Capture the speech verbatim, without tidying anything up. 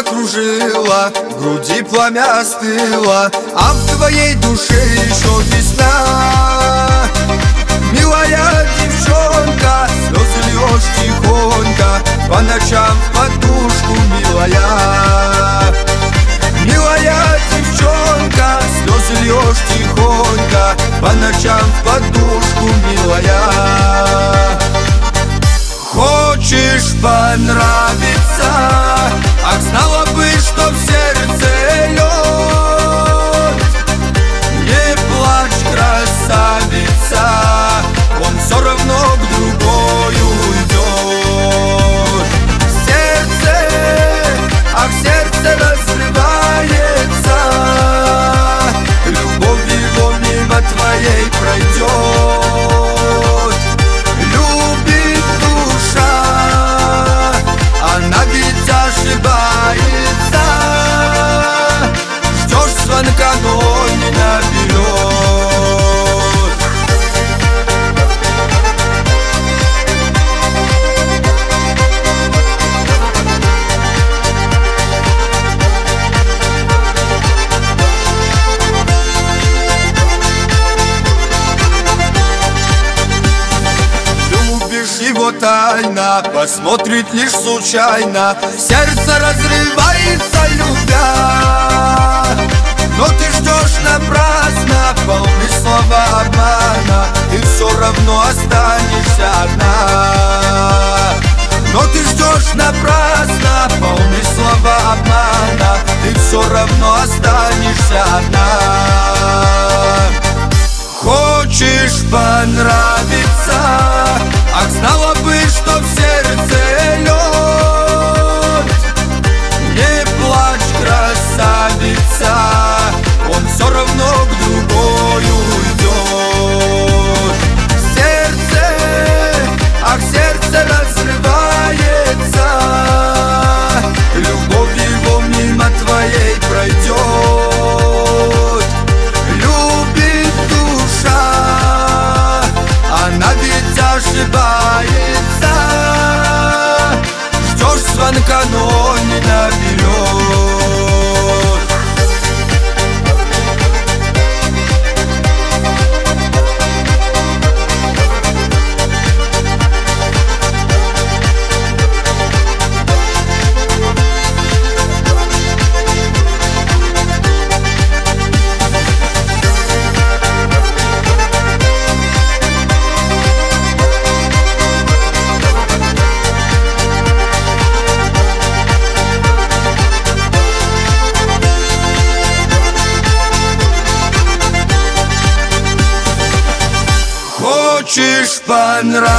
закружила, в груди пламя остыло, а в твоей душе еще весна. Милая девчонка, слезы льешь тихонько, по ночам в подушку, милая. Милая девчонка, слезы льешь тихонько, по ночам в подушку, милая. Хочешь понравиться, ах, знала бы, что в сердце лед. Не плачь, красавица, он все равно к другой уйдет. Сердце, ах, сердце разрывается, любовь его мимо твоей пройдет. Любит душа, она ведь ошибается. Ждешь звонка, но не наберет. Его тайна посмотрит лишь случайно, сердце разрывается, любя. Но ты ждешь напрасно, полны слова обмана, ты все равно останешься одна. Но ты ждешь напрасно, полны слова обмана, ты все равно останешься одна. Хочешь понравиться, ах, знала бы, что в сердце лед. Не плачь, красавица, он все равно к другой уйдет. Сердце, ах, сердце разрывается, любовь его мимо твоей пройдет. Любит душа, она ведь ошибается. Ждешь звонка, но не наберет. Хочешь понравиться,